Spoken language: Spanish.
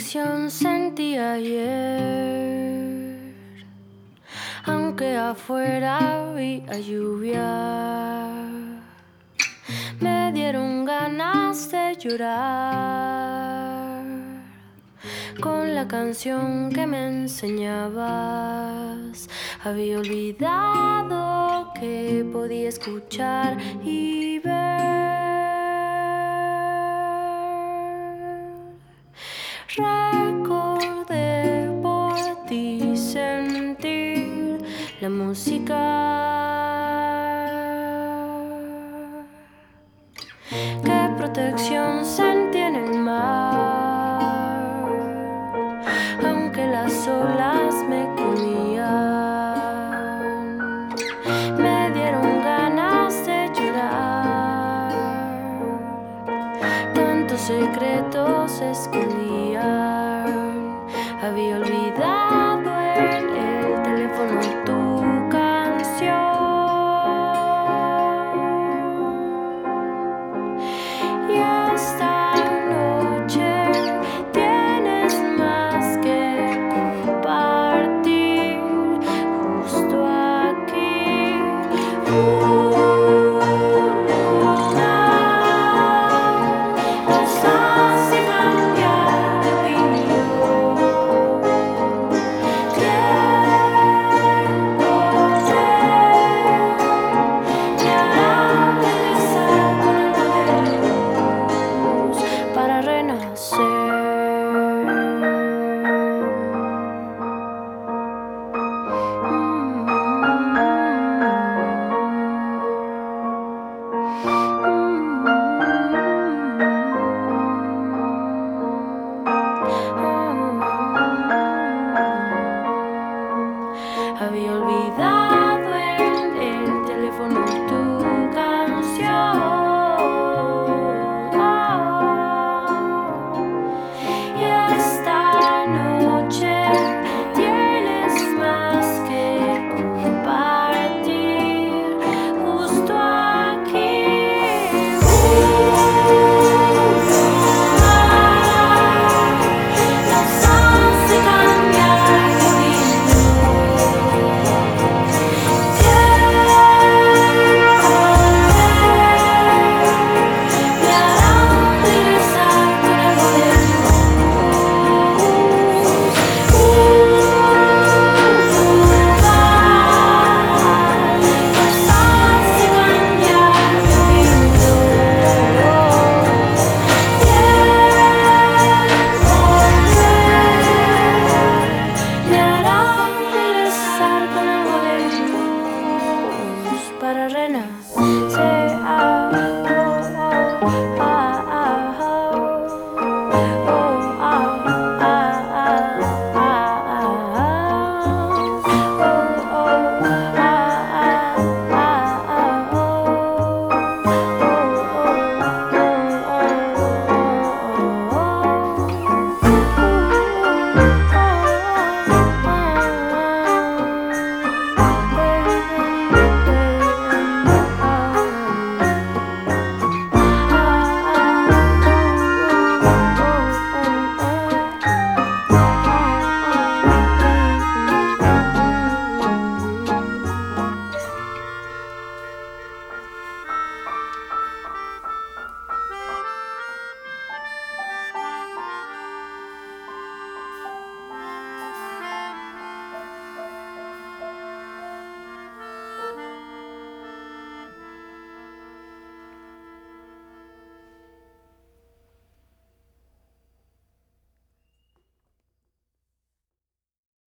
protección sentí ayer, aunque afuera había lluvia. Me dieron ganas de llorar con la canción que me enseñabas. Había olvidado que podía escuchar y ver. Recordé por ti sentir la música. Qué protección sentí en el mar, aunque las olas me comían. Me dieron ganas de llorar, tantos secretos se escondían. Había olvidado en el teléfono tu canción. Y esta noche tienes más que compartir justo aquí. Nos hace cambiar de opinión. Tiempo me hará regresar con algo de luz para renacer. Había olvidado